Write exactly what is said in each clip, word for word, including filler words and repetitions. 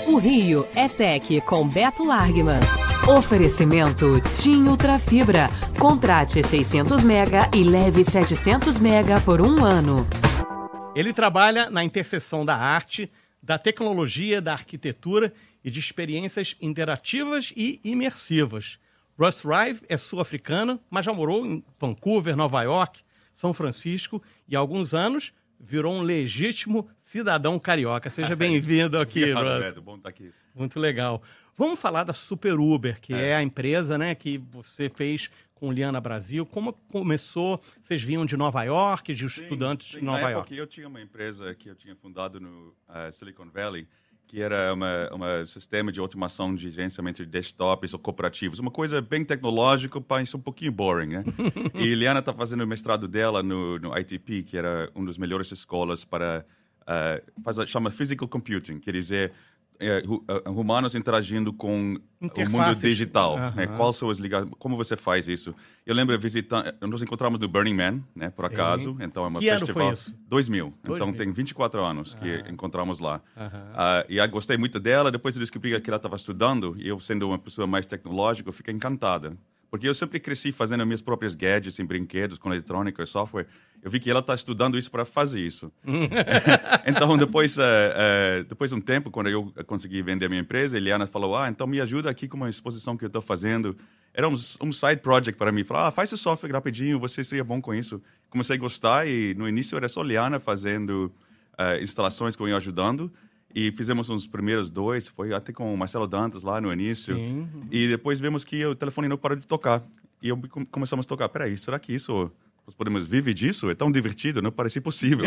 O Rio é Tech com Beto Largman. Oferecimento TIM Ultrafibra. Contrate seiscentos mega e leve setecentos mega por um ano. Ele trabalha na interseção da arte, da tecnologia, da arquitetura e de experiências interativas e imersivas. Russ Rive é sul-africano, mas já morou em Vancouver, Nova York, São Francisco e há alguns anos virou um legítimo cidadão carioca. Seja bem-vindo aqui, Russ. Beto, bom estar aqui. Muito legal. Vamos falar da Super Uber, que é, é a empresa, né, que você fez com Liana Brasil. Como começou? Vocês vinham de Nova York, de sim, estudantes sim. de Nova Na York? época eu tinha uma empresa que eu tinha fundado no uh, Silicon Valley, que era um sistema de automação de gerenciamento de desktops ou cooperativos. Uma coisa bem tecnológica, mas um pouquinho boring, né? E Liana está fazendo o mestrado dela no, no I T P, que era uma das melhores escolas para... Uh, faz, chama Physical Computing, quer dizer... É, humanos interagindo com o mundo digital. Uhum. Né? Quais são as ligações? Como você faz isso? Eu lembro visitando, nos encontramos no Burning Man, né? Por Sim. acaso. Então é uma que festival. Ano foi isso? dois mil. dois então mil. Tem vinte e quatro anos uhum. que encontramos lá. Uhum. Uh, e eu gostei muito dela. Depois eu descobri que ela estava estudando e eu, sendo uma pessoa mais tecnológica, eu fiquei encantada. Porque eu sempre cresci fazendo minhas próprias gadgets e brinquedos com eletrônica e software. Eu vi que ela está estudando isso para fazer isso. Então, depois, uh, uh, depois de um tempo, quando eu consegui vender a minha empresa, a Eliana falou, ah, então me ajuda aqui com uma exposição que eu estou fazendo. Era um, um side project para mim. Falou, ah, faz esse software rapidinho, você seria bom com isso. Comecei a gostar e no início era só a Eliana fazendo uh, instalações que eu ia ajudando. E fizemos uns primeiros dois, foi até com o Marcelo Dantas lá no início. Sim. E depois vimos que o telefone não parou de tocar. E eu começamos a tocar, peraí, será que isso, nós podemos viver disso? É tão divertido, não parecia possível.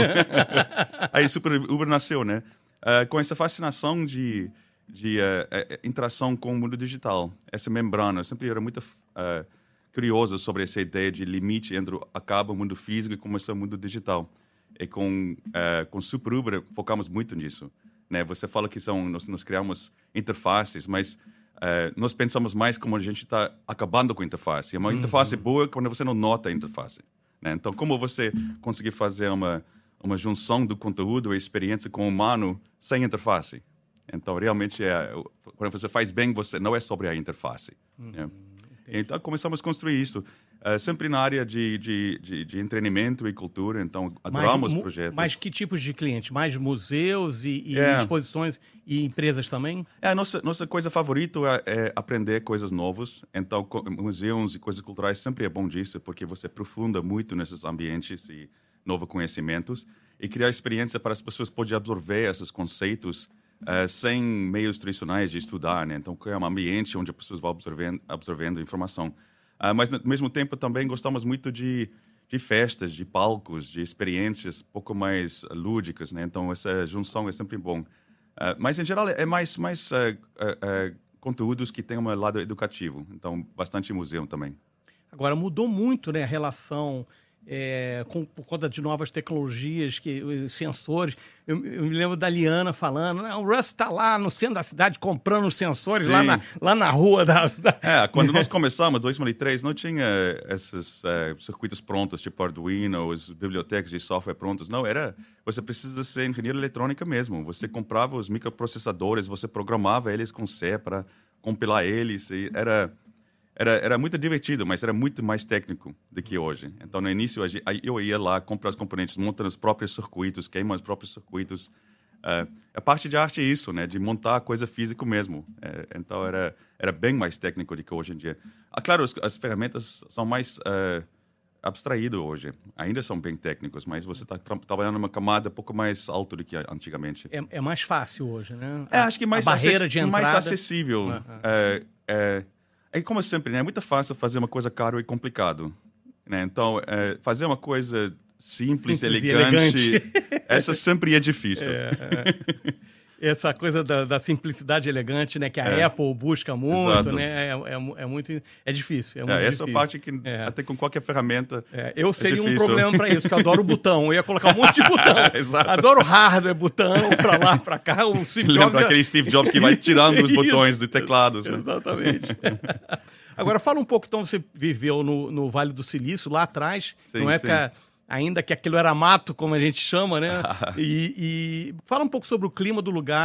Aí Super Uber nasceu, né? Uh, com essa fascinação de, de uh, interação com o mundo digital. Essa membrana, eu sempre era muito uh, curioso sobre essa ideia de limite entre acaba o mundo físico e começa o mundo digital. E com, uh, com Super Uber focamos muito nisso. Né? Você fala que são, nós, nós criamos interfaces, mas uh, nós pensamos mais como a gente está acabando com a interface. É uma uhum. interface boa quando você não nota a interface. Né? Então, como você conseguir fazer uma, uma junção do conteúdo e experiência com o humano sem interface? Então, realmente, é, quando você faz bem, você não é sobre a interface. Uhum. Né? Então, começamos a construir isso. Uh, sempre na área de, de, de, de entretenimento e cultura, então adoramos mas, projetos. Mas que tipos de clientes? Mais museus e, e é. exposições e empresas também? É, a nossa, nossa coisa favorita é, é aprender coisas novas. Então, museus e coisas culturais sempre é bom disso, porque você aprofunda muito nesses ambientes e novos conhecimentos e criar experiência para as pessoas poderem absorver esses conceitos uh, sem meios tradicionais de estudar. Né? Então, criar um ambiente onde as pessoas vão absorvendo, absorvendo informação. Uh, mas, ao mesmo tempo, também gostamos muito de, de festas, de palcos, de experiências um pouco mais lúdicas, né? Então, essa junção é sempre bom. Uh, mas, em geral, é mais, mais uh, uh, uh, conteúdos que têm um lado educativo. Então, bastante museu também. Agora, mudou muito, né, a relação... É, com, por conta de novas tecnologias, que, sensores. Eu, eu me lembro da Liana falando, o Russ está lá no centro da cidade comprando os sensores lá na, lá na rua. Da, da... É, quando nós começamos, em dois mil e três, não tinha esses uh, circuitos prontos, tipo Arduino, as bibliotecas de software prontos. Não, era... Você precisa ser engenheiro eletrônica mesmo. Você comprava os microprocessadores, você programava eles com C para compilar eles. E era... Era, era muito divertido, mas era muito mais técnico do que hoje. Então, no início, eu ia lá, comprar os componentes, montando os próprios circuitos, queimar os próprios circuitos. Uh, a parte de arte é isso, né? De montar a coisa física mesmo. Uh, então, era, era bem mais técnico do que hoje em dia. Ah, claro, as, as ferramentas são mais uh, abstraídas hoje. Ainda são bem técnicos, mas você está tra trabalhando numa camada um pouco mais alta do que antigamente. É, é mais fácil hoje, né? É, acho que mais, a barreira de entrada... mais acessível. Uh-huh. uh, uh, É como sempre, né? É muito fácil fazer uma coisa cara e complicado. Né? Então, é, fazer uma coisa simples, simples elegante, elegante, essa sempre é difícil. É, é. Essa coisa da, da simplicidade elegante, né? Que a é. Apple busca muito, Exato. né? É, é, é muito... É difícil, é muito é, essa difícil. parte que é. até com qualquer ferramenta é. Eu é seria difícil. Um problema para isso, que eu adoro botão. Eu ia colocar um monte de botão. Exato. Adoro hardware, botão, para lá, para cá. O Steve Jobs... Lembra aquele Steve Jobs que vai tirando os botões do teclado. Né? Exatamente. Agora, fala um pouco, então, você viveu no, no Vale do Silício, lá atrás, sim, não é sim. que a, ainda que aquilo era mato, como a gente chama, né? e, e fala um pouco sobre o clima do lugar,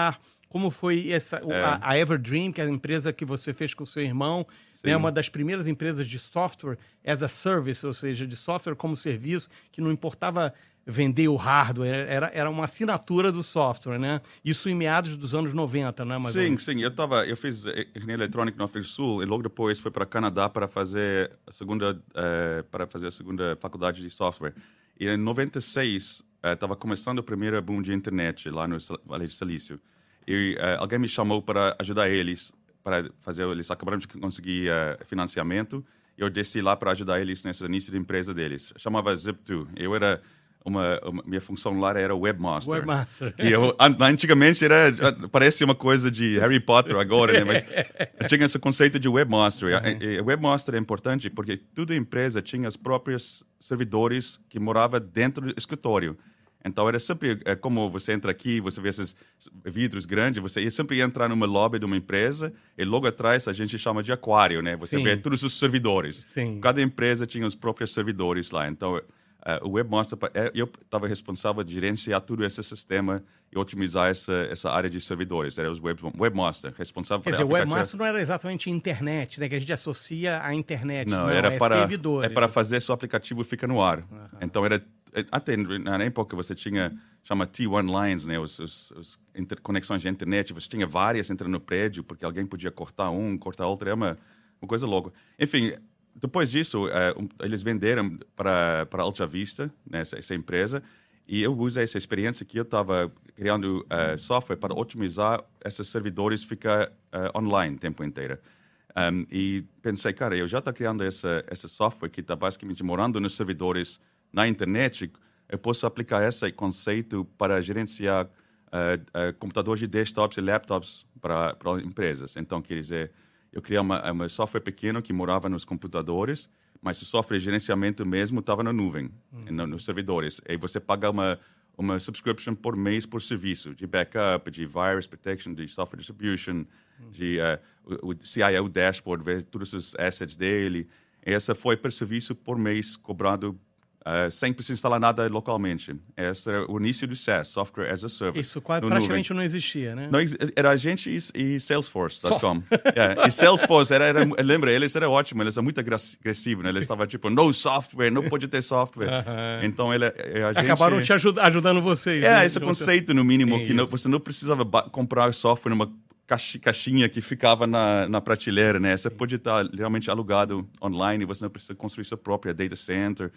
como foi essa, É. a, a Everdream, que é a empresa que você fez com o seu irmão, né, uma das primeiras empresas de software as a service, ou seja, de software como serviço, que não importava vender o hardware, era, era uma assinatura do software, né? Isso em meados dos anos noventa, né? Mais sim, sim. Eu, tava, eu fiz engenharia eletrônica no África do Sul e logo depois fui para o Canadá para fazer a segunda, uh, para fazer a segunda faculdade de software. E em noventa e seis, estava uh, começando o primeiro boom de internet lá no Vale do Silício. E uh, alguém me chamou para ajudar eles, para fazer, eles acabaram de conseguir uh, financiamento. E eu desci lá para ajudar eles nesse início de empresa deles. Chamava Zip dois. Eu era Uma, uma, minha função lá era webmaster. Webmaster. E eu, antigamente era, parece uma coisa de Harry Potter agora, né? Mas eu tinha esse conceito de webmaster. Uhum. E, e, webmaster é importante porque toda empresa tinha os próprios servidores que moravam dentro do escritório. Então era sempre é, como você entra aqui, você vê esses vidros grandes, você ia sempre entrar numa lobby de uma empresa e logo atrás a gente chama de aquário, né? Você Sim. vê todos os servidores. Sim. Cada empresa tinha os próprios servidores lá. Então Uh, o Webmaster, eu estava responsável de gerenciar todo esse sistema e otimizar essa, essa área de servidores. Era os web, Webmaster, responsável por... Quer dizer, o Webmaster não era exatamente internet, né? Que a gente associa à internet. Não, não era é para, servidores. É para fazer seu aplicativo ficar no ar. Uhum. Então, era, até na época você tinha, chama T um lines, né? Os, os, os interconexões de internet. Você tinha várias entrando no prédio, porque alguém podia cortar um, cortar outro. É uma, uma coisa louca. Enfim... Depois disso, uh, um, eles venderam para para Alta Vista, né, essa, essa empresa, e eu usei essa experiência que eu estava criando uh, software para otimizar esses servidores ficar uh, online o tempo inteiro. Um, e pensei, cara, eu já estou criando essa, essa software que está basicamente morando nos servidores na internet, eu posso aplicar esse conceito para gerenciar uh, uh, computadores de desktops e laptops para, para empresas. Então, quer dizer... Eu criei uma, uma software pequeno que morava nos computadores, mas o software de gerenciamento mesmo estava na nuvem, hum. no, nos servidores. E você paga uma, uma subscription por mês por serviço, de backup, de virus protection, de software distribution, hum. de uh, o, o C I O dashboard, ver todos os assets dele. E essa foi por serviço por mês cobrado Uh, sem precisar instalar nada localmente. Esse era o início do SaaS, Software as a Service. Isso quase, praticamente nuvem. Não existia, né? Não, era a gente e, e Salesforce ponto com. yeah. E Salesforce, era, era, lembra, eles eram ótimos, eles eram muito agressivos, né? Eles estavam tipo, no software, não pode ter software. Uh-huh. Então, ele, a gente... Acabaram te ajud- ajudando vocês. É, né? esse conceito, no mínimo, Sim, que não, você não precisava ba- comprar software numa caixinha que ficava na, na prateleira, né? Você pode estar realmente alugado online, você não precisa construir sua própria data center.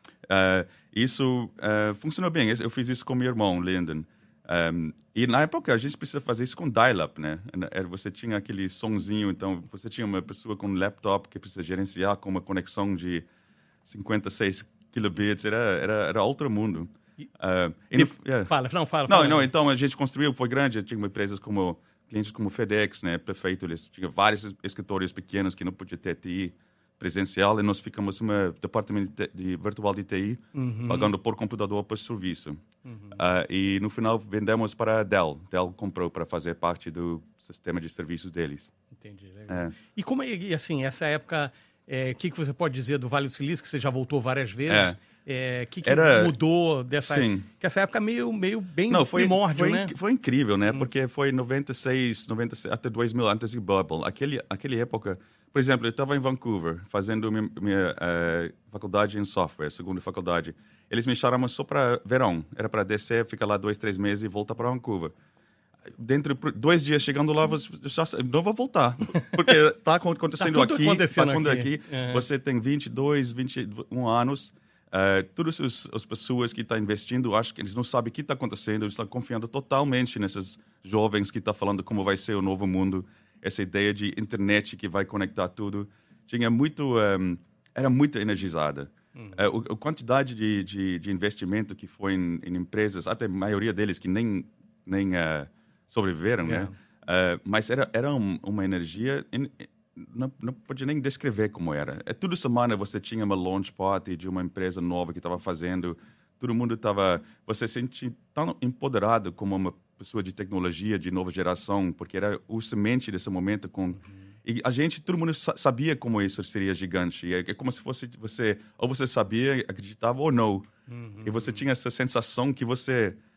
Uh, isso uh, funcionou bem. Eu fiz isso com meu irmão, Lyndon. Um, e na época a gente precisa fazer isso com dial-up, né? Você tinha aquele sonzinho, então você tinha uma pessoa com um laptop que precisa gerenciar com uma conexão de cinquenta e seis kilobits. Era, era, era outro mundo. Uh, e no, yeah. Fala, não, fala. Não, fala. não, então a gente construiu, foi grande. Tinha empresas como, clientes como FedEx, né? Perfeito. Eles tinham vários escritórios pequenos que não podia ter T I presencial, e nós ficamos um departamento de, de virtual de T I, uhum. pagando por computador por serviço. Uhum. Uh, e no final vendemos para a Dell. Dell comprou para fazer parte do sistema de serviços deles. Entendi, legal. É. E como é, e assim, essa época, o é, que, que você pode dizer do Vale do Silício, que você já voltou várias vezes? O é. é, que, que Era... mudou dessa Sim. época? Porque essa época meio, meio bem Não, foi, primórdio, foi, né? Foi incrível, né? Hum. Porque foi noventa e seis, noventa e seis até dois mil, antes do Bubble. Aquele, aquele época... Por exemplo, eu estava em Vancouver, fazendo minha, minha uh, faculdade em software, segunda faculdade. Eles me chamaram só para verão. Era para descer, ficar lá dois, três meses e voltar para Vancouver. Dentro de dois dias, chegando lá, você já não vou voltar. Porque está acontecendo tá aqui. Acontecendo tá aqui. aqui. Uhum. Você tem vinte e dois, vinte e um anos. Uh, todas as, as pessoas que estão investindo, acho que eles não sabem o que está acontecendo. Eles estão confiando totalmente nesses jovens que estão falando como vai ser o novo mundo. Essa ideia de internet que vai conectar tudo. Tinha muito... Um, era muito energizada. Uhum. Uh, a quantidade de, de, de investimento que foi em, em empresas, até a maioria deles que nem, nem uh, sobreviveram, yeah. né? Uh, mas era, era um, uma energia... In, não, não podia nem descrever como era. É, toda semana você tinha uma launch party de uma empresa nova que estava fazendo. Todo mundo estava... Você se sentia tão empoderado como uma pessoa de tecnologia, de nova geração, porque era o semente desse momento. Com... Uhum. E a gente, todo mundo sabia como isso seria gigante. É como se fosse você... Ou você sabia, acreditava ou não. Uhum. E você tinha essa sensação que você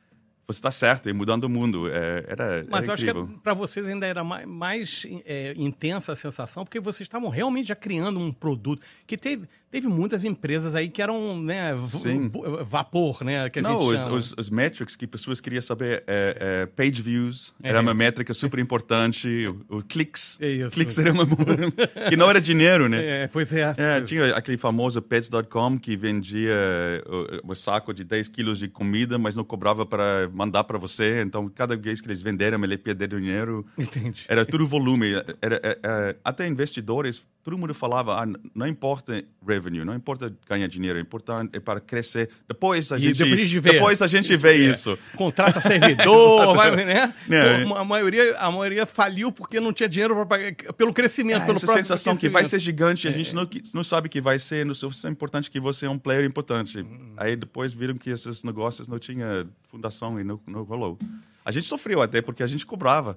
você está certo, e mudando o mundo. É, era, Mas era eu incrível. acho que para vocês ainda era mais, mais é, intensa a sensação, porque vocês estavam realmente já criando um produto. Que teve, teve muitas empresas aí que eram, né, Sim. vapor, né? Que a Não, gente os, chama. os, os metrics que pessoas queriam saber, é, é, page views, É. era uma métrica super importante, o, o cliques, É isso. cliques era uma... que não era dinheiro, né? É, pois é. É, tinha aquele famoso pets ponto com que vendia o, o saco de dez quilos de comida, mas não cobrava para mandar para você. Então, cada vez que eles venderam, ele perderam dinheiro. Entendi. Era tudo volume. Era, era, era, até investidores, todo mundo falava, ah, não importa revenue, não importa ganhar dinheiro, é importante é para crescer. Depois a E gente, depois de ver. depois a gente vê É. isso. Contrata servidor, vai, né? É. Então, a, maioria, a maioria faliu porque não tinha dinheiro pra pagar, pelo crescimento, É, pelo essa próximo sensação que vai crescimento. ser gigante, a gente não, não sabe que vai ser, não é importante que você é um player importante. Hum. Aí depois viram que esses negócios não tinha fundação e não, não rolou. A gente sofreu até porque a gente cobrava.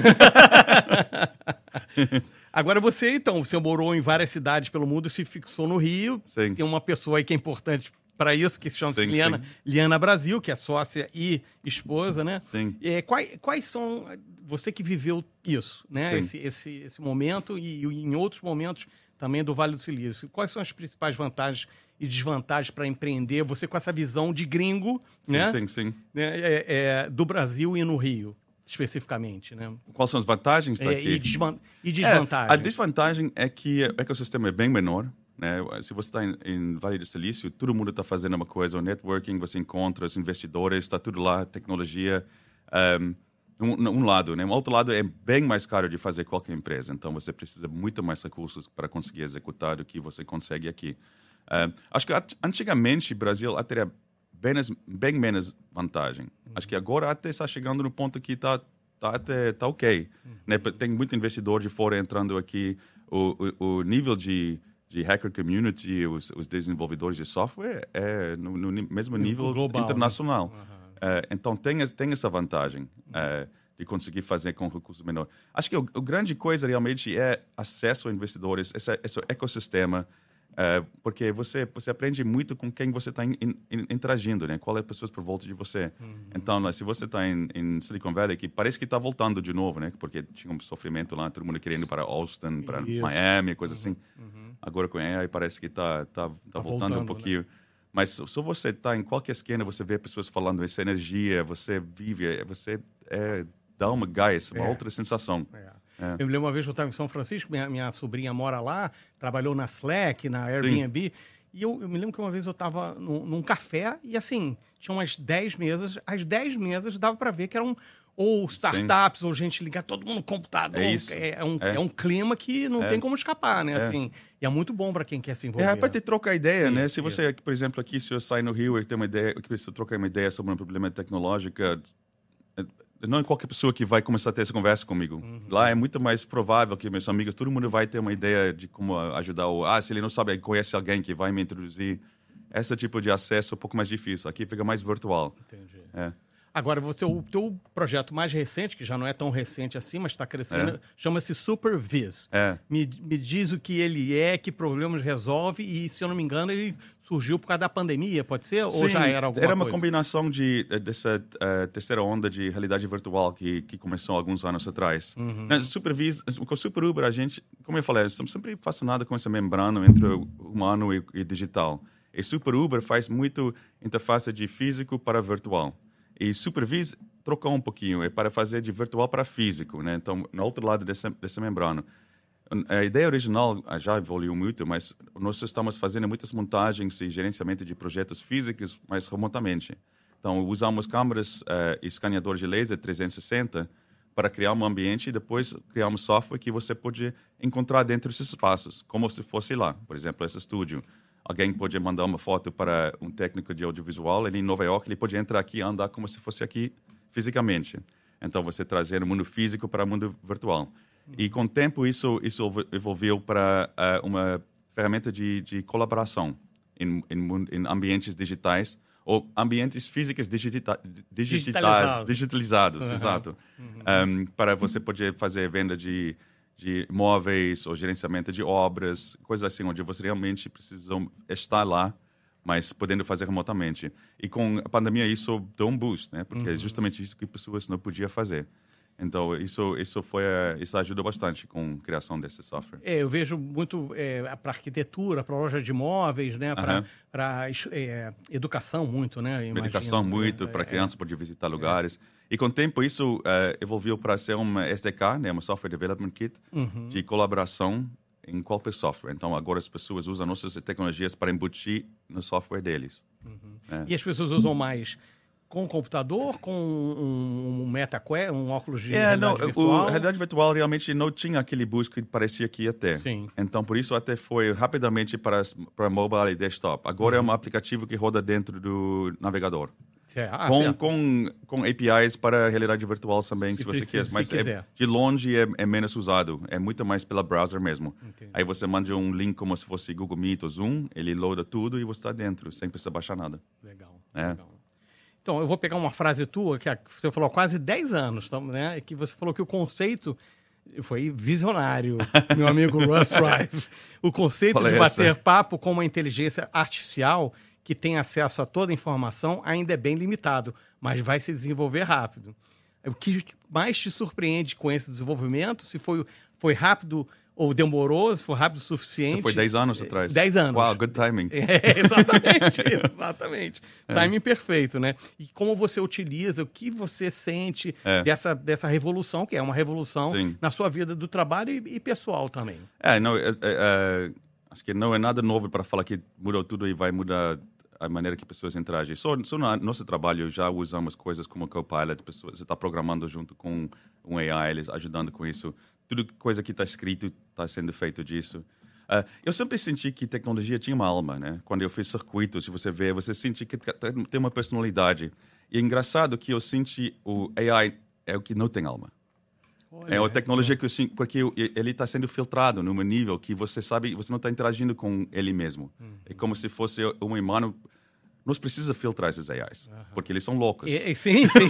É. Agora você, então, você morou em várias cidades pelo mundo, se fixou no Rio. Sim. Tem uma pessoa aí que é importante para isso, que se chama Sim, Liana, sim. Liana Brasil, que é sócia e esposa, né? Sim. É, quais, quais são, você que viveu isso, né? Sim. Esse, esse, esse momento e, e em outros momentos também do Vale do Silício. Quais são as principais vantagens e desvantagens para empreender? Você com essa visão de gringo, Sim, né? sim, sim. né? É, é, do Brasil e no Rio, especificamente, né? Quais são as vantagens É, daqui? e, desvan e É, desvantagens. a desvantagem é que o ecossistema é bem menor. Né? Se você está em, em Vale do Silício, todo mundo está fazendo uma coisa. O networking, você encontra os investidores, está tudo lá, tecnologia. Um, um, um lado, né? Um outro lado é bem mais caro de fazer qualquer empresa. Então, você precisa muito mais recursos para conseguir executar do que você consegue aqui. Um, acho que antigamente o Brasil até era bem, bem menos vantagem. Uhum. Acho que agora até está chegando no ponto que está tá até tá ok. Uhum. Né? Tem muito investidor de fora entrando aqui. O, o, o nível de, de hacker community, os, os desenvolvedores de software é no, no mesmo nível global, internacional. Né? Uhum. Uh, então, tem, tem essa vantagem uh, de conseguir fazer com recursos menores. Acho que a grande coisa realmente é acesso a investidores, esse, esse ecossistema, uh, porque você, você aprende muito com quem você está interagindo, né? Qual é as pessoas por volta de você. Uhum. Então, né, se você está em, em Silicon Valley, que parece que está voltando de novo, né? Porque tinha um sofrimento lá, todo mundo querendo ir para Austin, para Isso. Miami, coisa uhum. assim. Uhum. Agora com a A I parece que está tá, tá tá voltando, voltando um pouquinho. Né? Mas se você está em qualquer esquina, você vê pessoas falando essa energia, você vive, você é, dá uma gás, uma é. outra sensação. É. É. Eu me lembro uma vez que eu estava em São Francisco, minha, minha sobrinha mora lá, trabalhou na Slack, na Airbnb, Sim. e eu, eu me lembro que uma vez eu estava num, num café e assim, tinha umas dez mesas, as dez mesas dava para ver que eram ou startups, Sim. ou gente ligada, todo mundo no computador. É, isso. É, é, um, é. é um clima que não é. tem como escapar, né? É. Assim, e é muito bom para quem quer se envolver. É, para te trocar ideia, Sim, né? Se você, isso. por exemplo, aqui, se eu sair no Rio e ter uma ideia, que você trocar uma ideia sobre um problema tecnológico, não é qualquer pessoa que vai começar a ter essa conversa comigo. Uhum. Lá é muito mais provável que meus amigos, todo mundo vai ter uma ideia de como ajudar. Ou, ah, se ele não sabe, conhece alguém que vai me introduzir. Esse tipo de acesso é um pouco mais difícil. Aqui fica mais virtual. Entendi. É. Agora, você, o teu projeto mais recente, que já não é tão recente assim, mas está crescendo, é. chama-se SuperViz. É. Me, me diz o que ele é, que problemas resolve e, se eu não me engano, ele surgiu por causa da pandemia, pode ser? Sim, ou já era alguma era uma coisa? combinação de, dessa uh, terceira onda de realidade virtual que, que começou alguns anos atrás. Uhum. Na SuperViz, com o Super Uber, a gente, como eu falei, estamos sempre fascinados com essa membrana entre o humano e, e digital. E Super Uber faz muito interface de físico para virtual. E SuperViz trocou um pouquinho, é para fazer de virtual para físico, né? Então, no outro lado dessa, dessa membrana. A ideia original já evoluiu muito, mas nós estamos fazendo muitas montagens e gerenciamento de projetos físicos, mas remotamente. Então, usamos câmeras uh, e escaneadores de laser trezentos e sessenta para criar um ambiente e depois criar um software que você pode encontrar dentro desses espaços, como se fosse lá, por exemplo, esse estúdio. Alguém pode mandar uma foto para um técnico de audiovisual, ele em Nova York, ele pode entrar aqui e andar como se fosse aqui fisicamente. Então, você trazer o mundo físico para o mundo virtual. E com o tempo, isso, isso evoluiu para uh, uma ferramenta de, de colaboração em, em, em ambientes digitais, ou ambientes físicos digita, digitalizados, digitalizados, uhum. exato. Uhum. Um, para você poder fazer venda de... de imóveis ou gerenciamento de obras, coisas assim, onde você realmente precisa estar lá, mas podendo fazer remotamente. E com a pandemia isso deu um boost, né? Porque Uhum. é justamente isso que pessoas não podiam fazer. Então, isso, isso, foi, isso ajudou bastante com a criação desse software. É, eu vejo muito é, para arquitetura, para loja de imóveis, né? Para Uhum. é, educação muito, né? Imagino, Educação muito, né? para É, crianças poder visitar lugares. É. E com o tempo isso uh, evoluiu para ser uma S D K, né? Uma Software Development Kit, uhum. de colaboração em qualquer software. Então, agora as pessoas usam nossas tecnologias para embutir no software deles. Uhum. É. E as pessoas usam mais com o computador, com um, um MetaQuest, um óculos de É, realidade não, virtual? a realidade virtual realmente não tinha aquele boost que parecia que ia ter. Sim. Então, por isso até foi rapidamente para, para mobile e desktop. Agora uhum. é um aplicativo que roda dentro do navegador. Ah, com, com, com A P Is para realidade virtual também, se, se você precisa, quer. Mas se é, de longe é, é menos usado. É muito mais pela browser mesmo. Entendi. Aí você manda um link como se fosse Google Meet ou Zoom, ele loada tudo e você está dentro, sem precisar baixar nada. Legal, é. legal. Então, eu vou pegar uma frase tua, que você falou há quase dez anos, né? Que você falou que o conceito... Foi visionário, meu amigo Russ Rive. O conceito Fala de essa. bater papo com uma inteligência artificial que tem acesso a toda a informação ainda é bem limitado, mas vai se desenvolver rápido. O que mais te surpreende com esse desenvolvimento? Se foi, foi rápido ou demorou, se foi rápido o suficiente? Isso foi dez anos atrás. dez anos. Uau, good timing. É, exatamente, exatamente. É. Timing perfeito, né? E como você utiliza, o que você sente é. dessa, dessa revolução, que é uma revolução Sim. na sua vida do trabalho e, e pessoal também. É, não, é, é, acho que não é nada novo para falar que mudou tudo e vai mudar a maneira que pessoas interagem. Só, só no nosso trabalho já usamos coisas como Copilot, pessoas, você está programando junto com um A I, eles ajudando com isso. Tudo coisa que está escrito está sendo feito disso. Uh, eu sempre senti que tecnologia tinha uma alma, né? Quando eu fiz circuitos, se você vê, você sente que tem uma personalidade. E é engraçado que eu senti o A I é o que não tem alma. Olha, é a tecnologia é. que eu sinto, porque ele está sendo filtrado num nível que você sabe, você não está interagindo com ele mesmo. Uhum. É como se fosse um humano. Nós precisamos filtrar esses A Is, uhum. porque eles são loucos. E, sim, sim.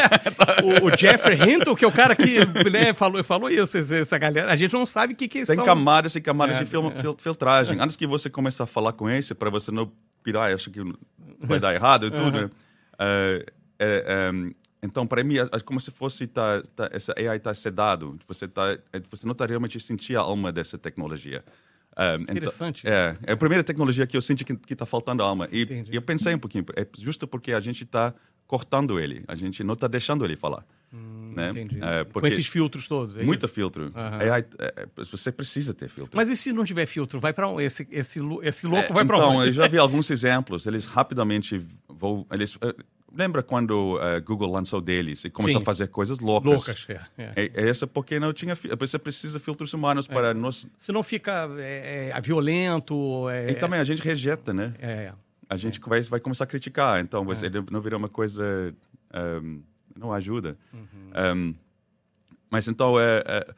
o, o Jeffrey Hinton, que é o cara que né, falou, falou isso, essa galera, a gente não sabe o que, que eles Tem são... camadas e camadas é, de film, é. filtragem. Antes que você comece a falar com esse, para você não pirar, acho que vai dar errado e tudo. Uhum. Uh, é, é, então, para mim, é como se fosse, tá, tá, essa A I está sedado. Você, tá, você não está realmente sentindo a alma dessa tecnologia. Um, Interessante. Então, é, é a primeira tecnologia que eu senti que está faltando alma. E, e eu pensei um pouquinho, é justo porque a gente está cortando ele, a gente não está deixando ele falar. Hum, né? Entendi. É, com esses filtros todos. É muito isso? filtro. Uhum. A I, é, você precisa ter filtro. Mas e se não tiver filtro? Vai para um, esse, esse, esse louco é, vai para então, onde? eu já vi alguns exemplos. Eles rapidamente vão... Eles, uh, lembra quando uh, Google lançou deles e começou Sim. a fazer coisas loucas? Loucas, é. é. é, é essa porque não tinha... Você precisa de filtros humanos é. para nós... Se não fica é, é, violento... É, e também a gente rejeita, né? É. A gente é. vai, vai começar a criticar. Então, você é. não virou uma coisa... Um, não ajuda. Uhum. Um, mas então... É, é,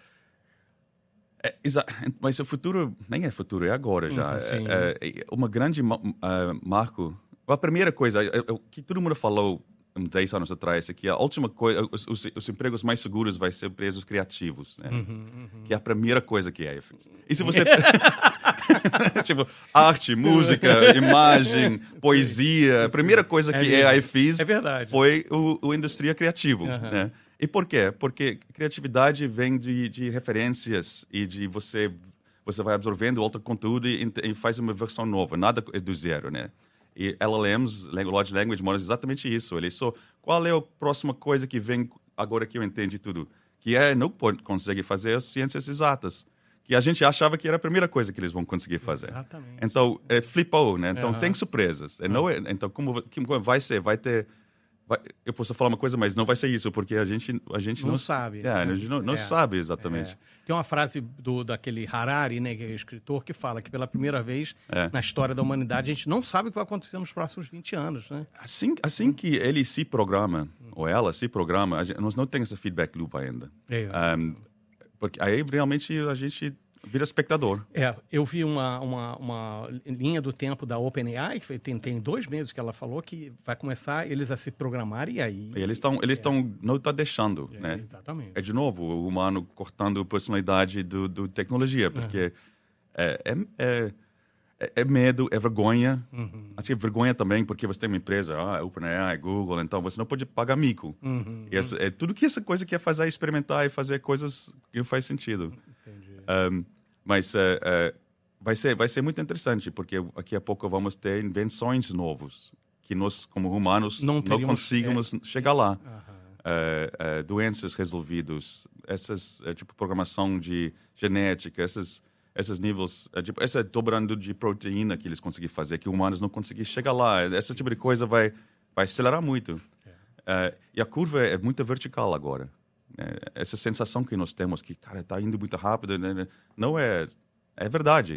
é, mas o futuro... Nem é futuro, é agora já. Uhum, é, é uma grande uh, marco... A primeira coisa, o que todo mundo falou uns dez anos atrás, é que a última coisa, os, os, os empregos mais seguros vai ser empregos criativos, né? Uhum, uhum. Que é a primeira coisa que a AI fez. E se você... tipo, arte, música, imagem, poesia, a primeira coisa que é a AI fez é foi o, o indústria criativo, uhum. né? E por quê? Porque criatividade vem de, de referências e de você... Você vai absorvendo outro conteúdo e, e faz uma versão nova, nada é do zero, né? E L L Ms, Large Language Models, exatamente isso. Ele só, qual é a próxima coisa que vem agora que eu entendi tudo? Que é, não pode, consegue fazer as ciências exatas. Que a gente achava que era a primeira coisa que eles vão conseguir fazer. Exatamente. Então, é, flipou, né? Então, uhum. tem surpresas. É, não é, então, como, como vai ser? Vai ter... Vai, eu posso falar uma coisa, mas não vai ser isso, porque a gente, a gente não, não sabe. É, a gente não, não é. sabe exatamente. É. Tem uma frase do, daquele Harari, né, que é escritor, que fala que pela primeira vez é. na história da humanidade a gente não sabe o que vai acontecer nos próximos vinte anos. Né? Assim, assim que ele se programa, hum. ou ela se programa, a gente, nós não temos esse feedback loop ainda. É. Um, porque aí realmente a gente... vira espectador. É, eu vi uma, uma, uma linha do tempo da OpenAI, que tem, tem dois meses que ela falou que vai começar eles a se programar e aí... E eles estão, eles estão, é. não está deixando, é, né? Exatamente. É de novo o humano cortando a personalidade do, do tecnologia, porque uhum. é, é, é, é, é medo, é vergonha. Uhum. Assim, é vergonha também, porque você tem uma empresa, ah, OpenAI, Google, então você não pode pagar mico. Uhum. E essa, é tudo que essa coisa quer fazer é experimentar e fazer coisas que não faz sentido. Entendi. Um, mas uh, uh, vai, ser, vai ser muito interessante, porque daqui a pouco vamos ter invenções novas, que nós, como humanos, não, não teríamos, conseguimos é... chegar lá. Uhum. Uh, uh, doenças resolvidas, essas, uh, tipo, programação de genética, essas, esses níveis, uh, tipo, essa dobrando de proteína que eles conseguiram fazer, que humanos não conseguiram chegar lá. Esse tipo de coisa vai, vai acelerar muito. É. Uh, e a curva é muito vertical agora. Uh, essa sensação que nós temos que, cara, está indo muito rápido, né? Não é... É verdade.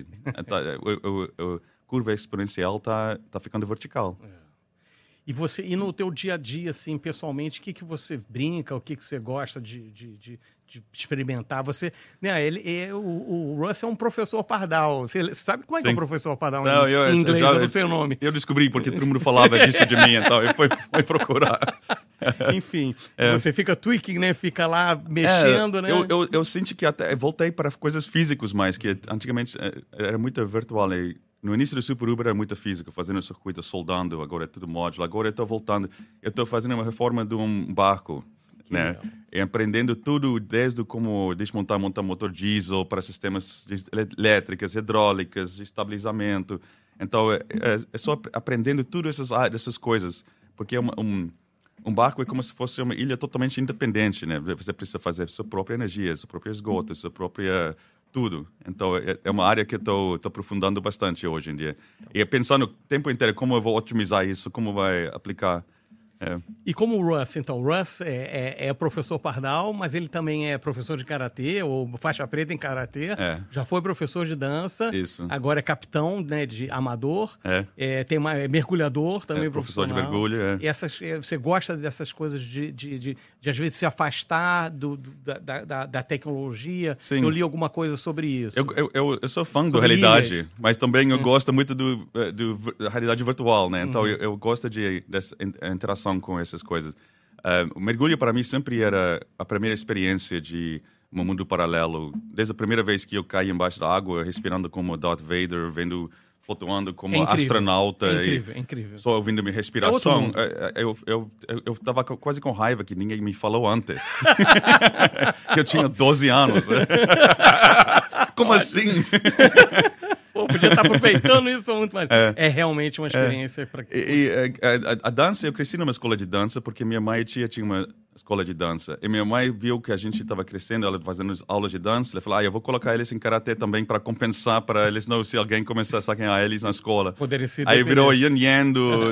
A curva exponencial está tá ficando vertical. É. E você, e no teu dia a dia, assim, pessoalmente, o que, que você brinca, o que, que você gosta de, de, de, de experimentar? Você, né, ele, é, o, o Russ é um professor pardal. Você sabe como é que é um professor pardal não, em, eu, em inglês? Eu, já, eu não sei o nome. Eu descobri, porque todo mundo falava disso de mim, então eu fui, fui procurar. Enfim, é. Você fica tweaking, né? Fica lá mexendo, é, né? Eu, eu, eu sinto que até voltei para coisas físicas mais, que antigamente era muito virtual. E no início do Super Uber era muita física, fazendo circuito, soldando, agora é tudo módulo. Agora eu estou voltando, eu estou fazendo uma reforma de um barco, que né? Legal. E aprendendo tudo, desde como desmontar, montar motor diesel para sistemas elétricos, hidráulicas, de estabilizamento. Então, é, é só aprendendo tudo essas, essas coisas, porque é uma, um... Um barco é como se fosse uma ilha totalmente independente, né? Você precisa fazer sua própria energia, sua própria esgoto, sua própria tudo. Então, é, é uma área que eu estou aprofundando bastante hoje em dia. E pensando o tempo inteiro como eu vou otimizar isso, como vai aplicar. É. E como o Russ, então, o Russ é, é, é professor pardal, mas ele também é professor de karatê, ou faixa preta em karatê, é. Já foi professor de dança, Isso. Agora é capitão, né, de amador, é. É, tem uma, é mergulhador também, é, professor de mergulho. É. E essas, você gosta dessas coisas de, de, de, de às vezes, se afastar do, do, da, da, da tecnologia? Sim. Eu li alguma coisa sobre isso. Eu, eu, eu, eu sou fã da realidade, ilhas. Mas também eu é. gosto muito do, do, da realidade virtual, né? Então, uhum. eu, eu gosto de, dessa interação com essas coisas. Uh, o mergulho para mim sempre era a primeira experiência de um mundo paralelo. Desde a primeira vez que eu caí embaixo da água, respirando como Darth Vader, vendo, flutuando como é astronauta. É incrível, é incrível. Só ouvindo minha respiração. É eu, eu, eu, eu tava quase com raiva que ninguém me falou antes. Eu tinha doze anos. Como Pode. assim? Pô, podia estar aproveitando isso muito mais. É, é realmente uma experiência é. para. E, e a, a, a dança, eu cresci numa escola de dança porque minha mãe e tia tinham uma escola de dança. E minha mãe viu que a gente estava crescendo, ela fazendo aulas de dança. Ela falou: ah, eu vou colocar eles em karatê também para compensar, para eles não, se alguém começar a sacanear eles na escola. Poderia ser. Aí virou yin yang, do,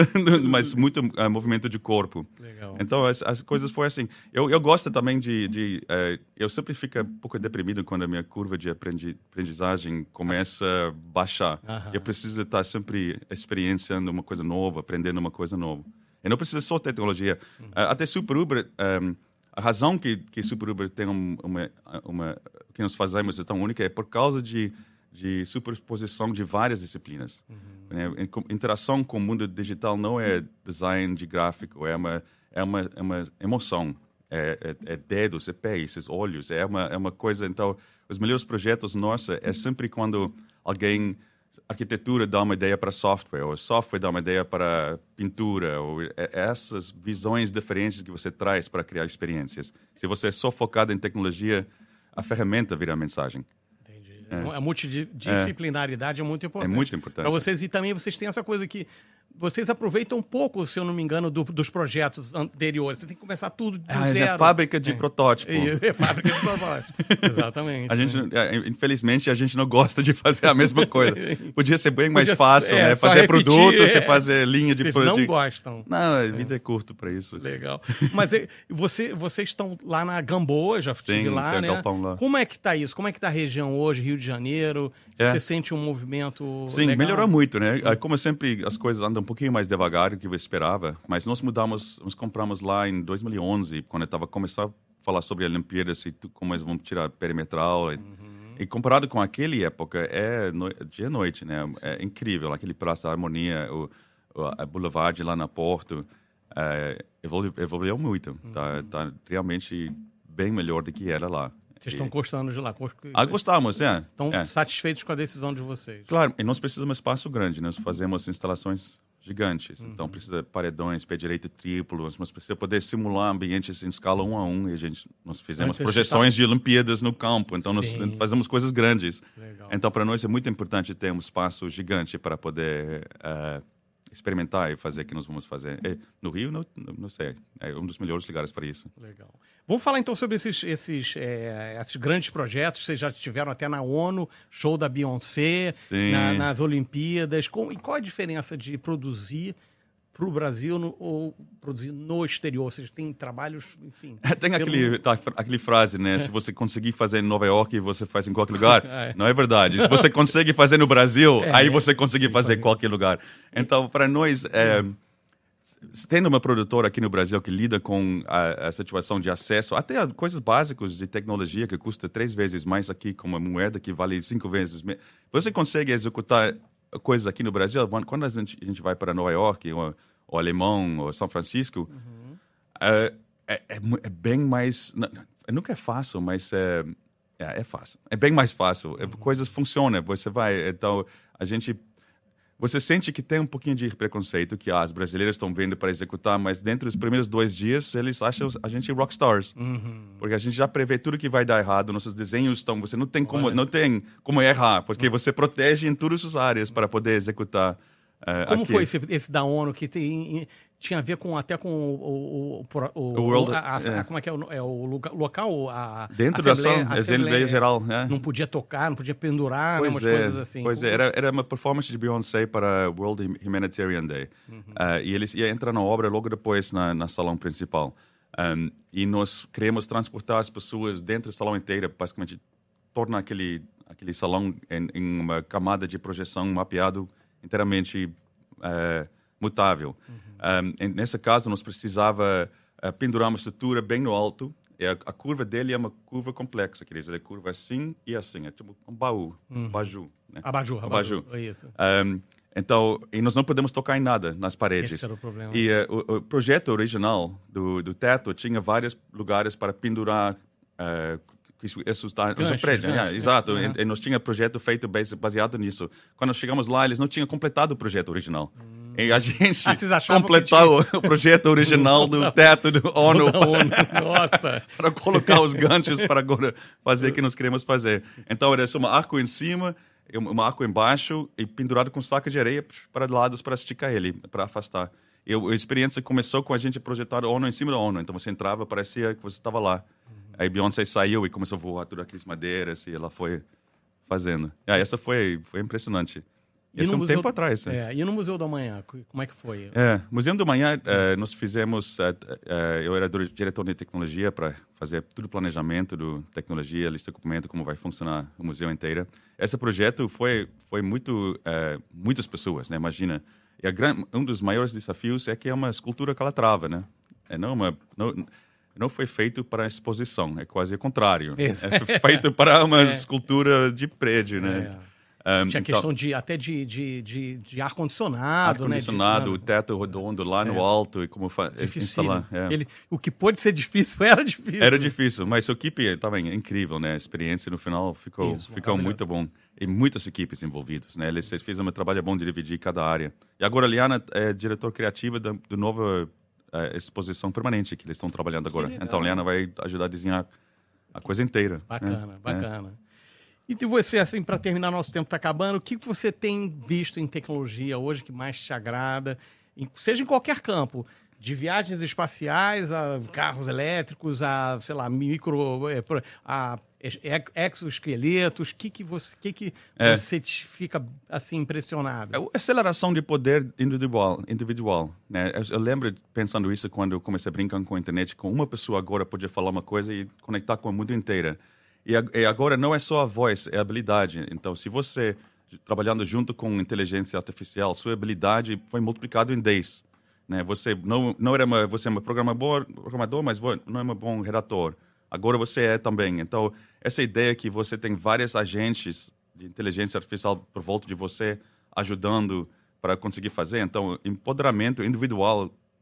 mas muito uh, movimento de corpo. Legal. Então as, as coisas foram assim. Eu, eu gosto também de. de uh, eu sempre fico um pouco deprimido quando a minha curva de aprendi, aprendizagem começa a baixar. Uh-huh. Eu preciso estar sempre experienciando uma coisa nova, aprendendo uma coisa nova. E não precisa só tecnologia. Uhum. Uh, até Super Uber, um, a razão que, que Super Uber tem um, uma, uma... que nós fazemos é tão única é por causa de, de superposição de várias disciplinas. Uhum. Né? Interação com o mundo digital não é design de gráfico, é uma, é uma, é uma emoção. É, é, é dedos, é pés, é olhos, é uma, é uma coisa... Então, os melhores projetos nossos é sempre quando alguém... arquitetura dá uma ideia para software, ou software dá uma ideia para pintura, ou essas visões diferentes que você traz para criar experiências. Se você é só focado em tecnologia, a ferramenta vira a mensagem. Entendi. É. A multidisciplinaridade é, é muito importante. É muito importante. Para vocês, e também vocês têm essa coisa que vocês aproveitam um pouco, se eu não me engano, do, dos projetos anteriores. Você tem que começar tudo do ah, zero. É fábrica de é. protótipo. É, é fábrica de protótipo. Exatamente. A gente, é, infelizmente, a gente não gosta de fazer a mesma coisa. Podia ser bem mais Podia, fácil, é, né? Fazer repetir, produto, é. Você fazer linha de... Vocês não de... gostam. Não, a vida é, é curta para isso. Legal. Mas você, vocês estão lá na Gamboa, já estive lá, né? Lá. Como é que está isso? Como é que está a região hoje, Rio de Janeiro? É. Você sente um movimento Sim, legal? Melhorou muito, né? Como sempre, as coisas andam um pouquinho mais devagar do que eu esperava, mas nós mudamos, nós compramos lá em dois mil e onze, quando eu estava começando a falar sobre a Olimpíadas e como eles vão tirar perimetral. Uhum. E, e comparado com aquela época, é no, dia e noite, né? Sim. É incrível, aquele Praça Harmonia, o, o a Boulevard lá na Porto, é, evoluiu, evoluiu muito. Uhum. Tá, tá realmente bem melhor do que era lá. Vocês estão gostando de lá? Ah, gostamos, é. Estão é. satisfeitos com a decisão de vocês? Claro, e nós precisamos de um espaço grande. Nós fazemos instalações gigantes. Uhum. Então, precisa de paredões, pé direito triplo, mas precisa poder simular ambientes em escala um a um. E a gente, nós fizemos Antes projeções de Olimpíadas no campo. Então, Sim. nós fazemos coisas grandes. Legal. Então, para nós é muito importante ter um espaço gigante para poder uh, experimentar e fazer o que nós vamos fazer. E no Rio, não, não sei, é um dos melhores lugares para isso. Legal. Vamos falar então sobre esses, esses, é, esses grandes projetos. Vocês já tiveram até na ONU, show da Beyoncé, na, nas Olimpíadas. Com, e qual a diferença de produzir para o Brasil no, ou produzir no exterior? Vocês têm trabalhos, enfim... Tem pelo... aquele, tá, aquele frase, né? É. Se você conseguir fazer em Nova York, você faz em qualquer lugar. É. Não é verdade. Se você consegue fazer no Brasil, é. aí você consegue fazer em qualquer lugar. Então, para nós... É, tendo uma produtora aqui no Brasil que lida com a, a situação de acesso, até a coisas básicas de tecnologia que custa três vezes mais aqui, com uma moeda que vale cinco vezes menos. Você consegue executar coisas aqui no Brasil? Quando a gente, a gente vai para Nova York, ou, ou Alemão, ou São Francisco, uhum. é, é, é bem mais... Não, nunca é fácil, mas é, é, é fácil. É bem mais fácil. Uhum. Coisas funcionam. Você vai... Então, a gente... Você sente que tem um pouquinho de preconceito, que ah, os brasileiros estão vendo para executar, mas dentro dos primeiros dois dias, eles acham a gente rockstars. Uhum. Porque a gente já prevê tudo que vai dar errado, nossos desenhos estão... Você não tem como, não tem como errar, porque você protege em todas as áreas para poder executar uh, Como aqui. foi esse, esse da ONU, que tem, tinha a ver com, até com o... o, o, o, o World, a, a, é. Como é que é o, é o local? A Dentro Assembleia, da Assembleia Geral. É. Não podia tocar, não podia pendurar, pois né, umas é, coisas assim. Pois é, era, era uma performance de Beyoncé para o World Humanitarian Day. Uhum. Uh, e eles iam entrar na obra logo depois na, na salão principal. Um, e nós queremos transportar as pessoas dentro do salão inteiro, basicamente tornar aquele, aquele salão em, em uma camada de projeção mapeado inteiramente uh, mutável. Uhum. Um, nesse caso, nós precisava uh, pendurar uma estrutura bem no alto. E a, a curva dele é uma curva complexa, quer dizer, é curva assim e assim, é tipo um baú, uhum. um baju. Né? Abajur, um abajur. É isso. Um, então, e nós não podemos tocar em nada nas paredes. Esse era o problema. E uh, o, o projeto original do, do teto tinha vários lugares para pendurar uh, isso, isso está no prédio, né? Exato. Uhum. E, e nós tínhamos projeto feito baseado nisso. Quando nós chegamos lá, eles não tinham completado o projeto original. Hum. E a gente ah, completou tinha... o projeto original do teto do ONU, da ONU. Nossa. para colocar os ganchos para agora fazer o que nós queremos fazer. Então, era só um arco em cima, um arco embaixo e pendurado com saco de areia para lados para esticar ele, para afastar. E a experiência começou com a gente projetar a ONU em cima da ONU. Então, você entrava, parecia que você estava lá. Aí Beyoncé saiu e começou a voar tudo aquelas madeiras e ela foi fazendo. Ah, essa foi, foi impressionante. Isso é um museu, tempo atrás. Né? É, e no Museu da Manhã, como é que foi? É, Museu da Manhã, uh, nós fizemos... Uh, uh, eu era diretor de tecnologia para fazer todo o planejamento da tecnologia, lista de documento, como vai funcionar o museu inteiro. Esse projeto foi, foi muito... Uh, muitas pessoas, né? Imagina. E a gran... um dos maiores desafios é que é uma escultura calatrava, né? É não uma... Não, não foi feito para exposição, é quase o contrário. Isso. É feito para uma é. escultura de prédio, né? É. Um, Tinha então, questão de, até de, de, de, de ar-condicionado, ar-condicionado, né? o teto redondo lá é. no alto e como instalar. É. Ele, o que pôde ser difícil era difícil. Era difícil, mas a equipe estava incrível, né? A experiência no final ficou, Isso, ficou muito bom. E muitas equipes envolvidas, né? Eles fizeram um trabalho bom de dividir cada área. E agora a Liana é diretora criativa do, do novo... A exposição permanente que eles estão trabalhando agora. Então, a Liana vai ajudar a desenhar a coisa inteira. Bacana, né? bacana. É. E você, assim, para terminar, nosso tempo está acabando, o que você tem visto em tecnologia hoje que mais te agrada, seja em qualquer campo, de viagens espaciais a carros elétricos, a, sei lá, micro... a exoesqueletos, o que, que você, que que é. você fica assim impressionado? A aceleração de poder individual, individual, né? Eu, eu lembro pensando isso quando eu comecei a brincar com a internet, com uma pessoa agora podia falar uma coisa e conectar com o mundo inteiro. E, a, e agora não é só a voz, é a habilidade. Então, se você trabalhando junto com inteligência artificial, sua habilidade foi multiplicado em dez. Né? Você não não era uma, você é um programador, programador, mas não é um bom redator. Agora você é também. Então, essa ideia que você tem vários agentes de inteligência artificial por volta de você ajudando para conseguir fazer. Então, empoderamento individual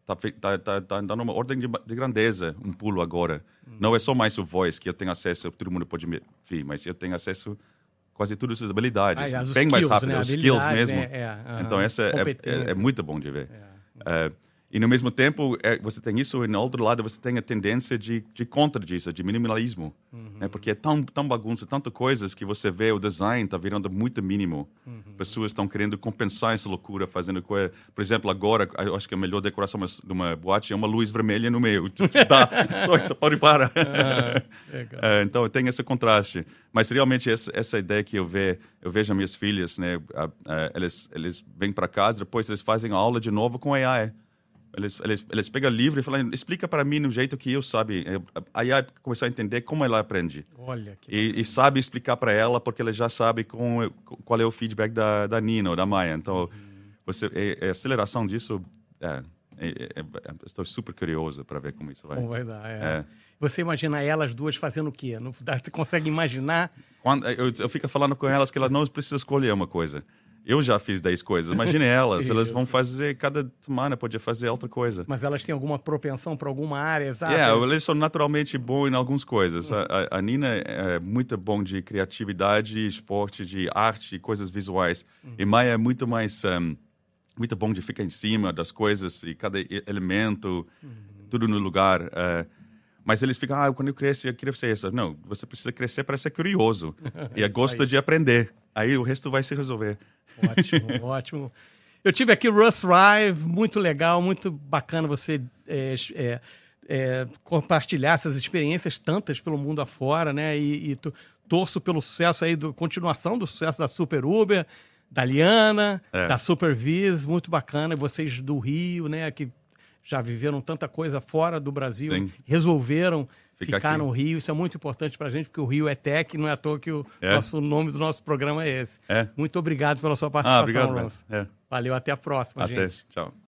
tá, tá, tá, tá dando uma ordem de, de grandeza, um pulo agora. Uhum. Não é só mais o voice, que eu tenho acesso, todo mundo pode me ver, mas eu tenho acesso a quase todas essas habilidades. Ah, bem skills, mais rápido, né? os skills mesmo. É, é, uh-huh. Então, essa é, é, é muito bom de ver. É. Uh, e, no mesmo tempo, é, você tem isso, e no outro lado, você tem a tendência de, de contra disso, de minimalismo. Uhum. Né? Porque é tão, tão bagunça, tanta coisas que você vê, o design está virando muito mínimo. Uhum. Pessoas estão querendo compensar essa loucura, fazendo coisa... Por exemplo, agora, eu acho que a melhor decoração de uma boate é uma luz vermelha no meio. Tá, só isso pode parar. Ah, é, então, tem esse contraste. Mas, realmente, essa, essa ideia que eu, ve, eu vejo as minhas filhas, né? A, a, eles, eles vêm para casa, depois eles fazem a aula de novo com A I. Eles, eles, eles pegam livro e falam, explica para mim no jeito que eu sabe. A I A começou a entender como ela aprende. Olha que e, e sabe explicar para ela, porque ela já sabe com, qual é o feedback da, da Nina ou da Maia. Então, uhum. você, é, é a aceleração disso, é, é, é, é, estou super curioso para ver como isso vai. Como vai dar, é. É. Você imagina elas duas fazendo o quê? Não, você consegue imaginar? Quando, eu, eu fico falando com elas que elas não precisam escolher uma coisa. Eu já fiz dez coisas. Imagine elas. Elas vão fazer, cada semana podia fazer outra coisa. Mas elas têm alguma propensão para alguma área, exata? É, yeah, eles são naturalmente bons em algumas coisas. Uhum. A, a Nina é muito bom de criatividade, esporte, de arte, coisas visuais. Uhum. E Maia é muito mais... Um, muito bom de ficar em cima das coisas e cada elemento, uhum. tudo no lugar. Uh, mas eles ficam, ah, quando eu crescer, eu queria ser isso. Não, você precisa crescer para ser curioso. E gosta de aprender. Aí o resto vai se resolver. Ótimo, ótimo. Eu tive aqui o Russ Rive, muito legal, muito bacana você é, é, é, compartilhar essas experiências tantas pelo mundo afora, né? E, e torço pelo sucesso aí, do, continuação do sucesso da Super Uber, da Liana, é. da Supervis, muito bacana. E vocês do Rio, né? Que já viveram tanta coisa fora do Brasil, Sim. resolveram Fica ficar aqui. no Rio. Isso é muito importante para a gente, porque o Rio é tech, não é à toa que o é. nosso nome do nosso programa é esse. É. Muito obrigado pela sua participação, ah, obrigado, Russ. É. Valeu, até a próxima, até, gente. Tchau.